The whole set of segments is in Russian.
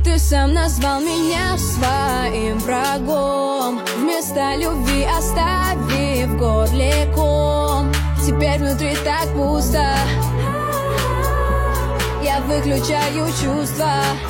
Ты сам назвал меня своим врагом, вместо любви оставив в горле ком. Теперь внутри так пусто, я выключаю чувства.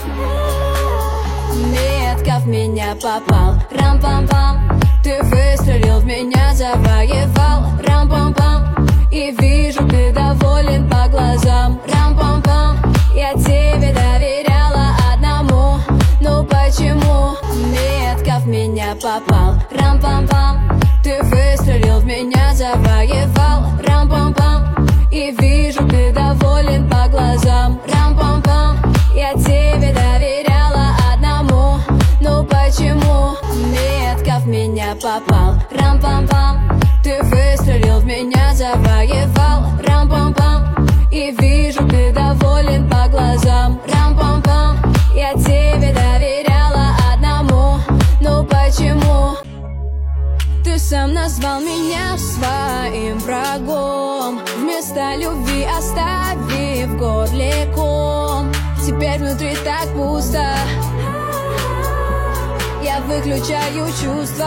Метко в меня попал, рам-пам-пам. Ты выстрелил в меня, завоевал, рам-пам-пам. И вижу, ты доволен по глазам, рам-пам-пам. Я тебе доверяла одному, ну почему? Метко в меня попал, рам-пам-пам. Ты выстрелил в меня, завоевал, рам-пам-пам. И вижу, ты доволен по глазам, рам-пам-пам. Я тебе доверяла одному, ну почему? Метко в меня попал, рам-пам-пам. Ты выстрелил в меня, завоевал, рам-пам-пам. И вижу, ты доволен по глазам, рам-пам-пам. Я тебе доверяла одному, ну почему? Ты сам назвал меня своим врагом, вместо любви оставив в горле ком. Теперь внутри так пусто, я выключаю чувства.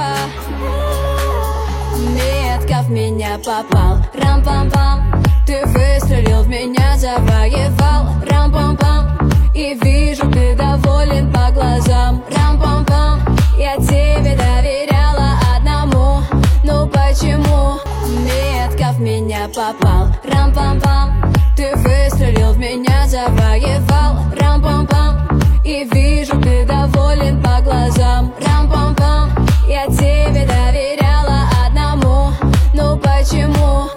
Метко в меня попал, рам-пам-пам. Ты выстрелил в меня, завоевал, рам-пам-пам. И вижу, ты доволен по глазам, рам-пам-пам. Я тебе доверяла одному, ну почему? Метко в меня попал, рам-пам-пам. Ты выстрелил в меня, завоевал, рам-пам-пам. И вижу, ты доволен по глазам, рам-пам-пам. Я тебе доверяла одному, ну почему?